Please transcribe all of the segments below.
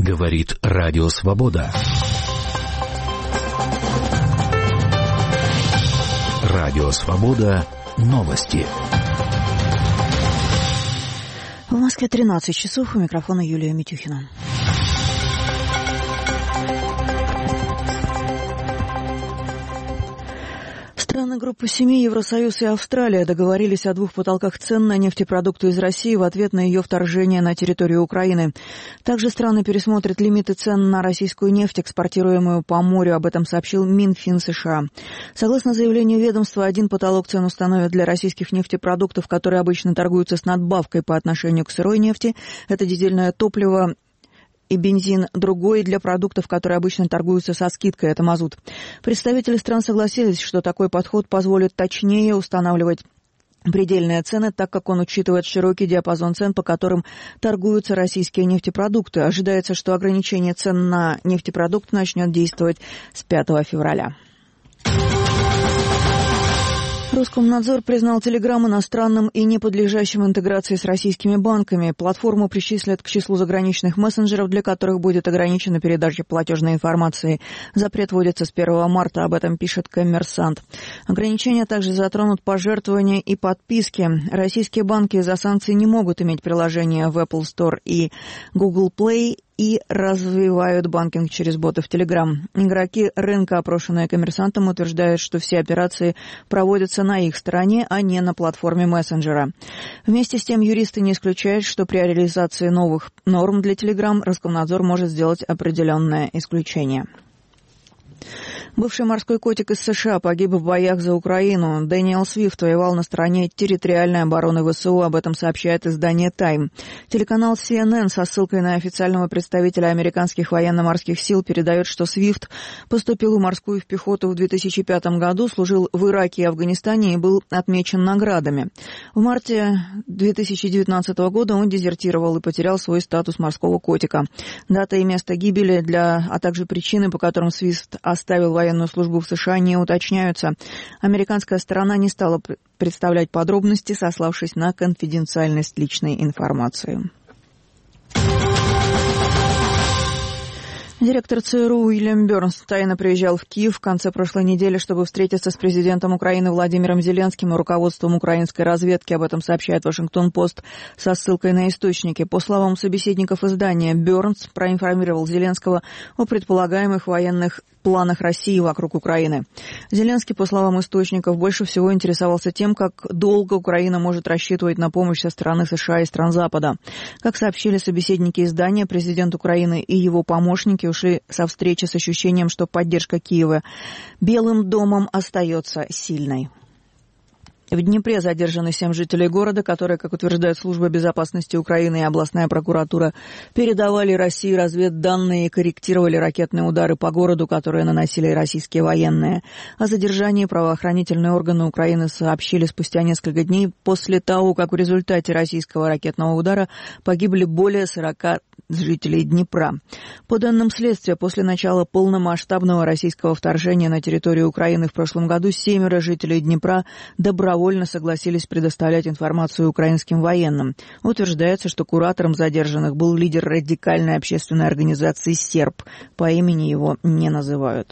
Говорит Радио Свобода. Радио Свобода. Новости. В Москве 13 часов. У микрофона Юлия Митюхина. Страны группы 7, Евросоюз и Австралия договорились о двух потолках цен на нефтепродукты из России в ответ на ее вторжение на территорию Украины. Также страны пересмотрят лимиты цен на российскую нефть, экспортируемую по морю. Об этом сообщил Минфин США. Согласно заявлению ведомства, один потолок цен установят для российских нефтепродуктов, которые обычно торгуются с надбавкой по отношению к сырой нефти. Это дизельное топливо и бензин, другой для продуктов, которые обычно торгуются со скидкой, это мазут. Представители стран согласились, что такой подход позволит точнее устанавливать предельные цены, так как он учитывает широкий диапазон цен, по которым торгуются российские нефтепродукты. Ожидается, что ограничение цен на нефтепродукты начнет действовать с 5 февраля. Роскомнадзор признал Telegram иностранным и не подлежащим интеграции с российскими банками. Платформу причислят к числу заграничных мессенджеров, для которых будет ограничена передача платежной информации. Запрет вводится с 1 марта, об этом пишет «Коммерсант». Ограничения также затронут пожертвования и подписки. Российские банки из-за санкций не могут иметь приложения в Apple Store и Google Play и развивают банкинг через ботов Telegram. Игроки рынка, опрошенные «Коммерсантом», утверждают, что все операции проводятся на их стороне, а не на платформе мессенджера. Вместе с тем, юристы не исключают, что при реализации новых норм для Telegram Роскомнадзор может сделать определенное исключение. Бывший морской котик из США погиб в боях за Украину. Дэниел Свифт воевал на стороне территориальной обороны ВСУ, об этом сообщает издание «Тайм». Телеканал CNN со ссылкой на официального представителя американских военно-морских сил передает, что Свифт поступил в морскую пехоту в 2005 году, служил в Ираке и Афганистане и был отмечен наградами. В марте 2019 года он дезертировал и потерял свой статус морского котика. Дата и место гибели, а также причины, по которым Свифт оставил военную службу в США, не уточняются. Американская сторона не стала представлять подробности, сославшись на конфиденциальность личной информации. Директор ЦРУ Уильям Бёрнс тайно приезжал в Киев в конце прошлой недели, чтобы встретиться с президентом Украины Владимиром Зеленским и руководством украинской разведки. Об этом сообщает Вашингтон-Пост со ссылкой на источники. По словам собеседников издания, Бёрнс проинформировал Зеленского о предполагаемых военных планах России вокруг Украины. Зеленский, по словам источников, больше всего интересовался тем, как долго Украина может рассчитывать на помощь со стороны США и стран Запада. Как сообщили собеседники издания, президент Украины и его помощники ушли со встречи с ощущением, что поддержка Киева Белым домом остается сильной. В Днепре задержаны 7 жителей города, которые, как утверждает Служба безопасности Украины и областная прокуратура, передавали России разведданные и корректировали ракетные удары по городу, которые наносили российские военные. О задержании правоохранительные органы Украины сообщили спустя несколько дней после того, как в результате российского ракетного удара погибли более 40 жителей Днепра. По данным следствия, после начала полномасштабного российского вторжения на территорию Украины в прошлом году 7 жителей Днепра добровольно согласились предоставлять информацию украинским военным. Утверждается, что куратором задержанных был лидер радикальной общественной организации «Серб». По имени его не называют.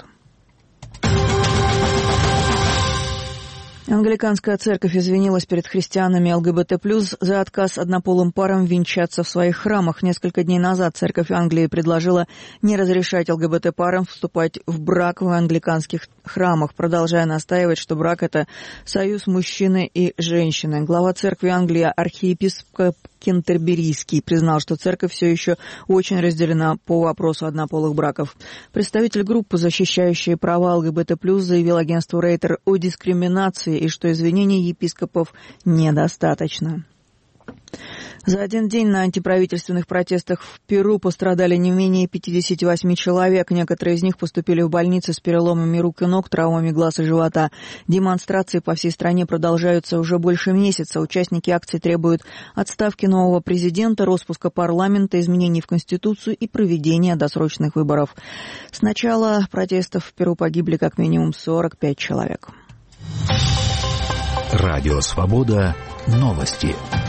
Англиканская церковь извинилась перед христианами ЛГБТ+, за отказ однополым парам венчаться в своих храмах. Несколько дней назад церковь Англии предложила не разрешать ЛГБТ парам вступать в брак в англиканских храмах, продолжая настаивать, что брак – это союз мужчины и женщины. Глава церкви Англии, архиепископ Кентерберийский, признал, что церковь все еще очень разделена по вопросу однополых браков. Представитель группы, защищающей права ЛГБТ+, заявил агентству Рейтер о дискриминации и что извинений епископов недостаточно. За один день на антиправительственных протестах в Перу пострадали не менее 58 человек. Некоторые из них поступили в больницы с переломами рук и ног, травмами глаз и живота. Демонстрации по всей стране продолжаются уже больше месяца. Участники акции требуют отставки нового президента, распуска парламента, изменений в Конституцию и проведения досрочных выборов. С начала протестов в Перу погибли как минимум 45 человек. Радио «Свобода». Новости.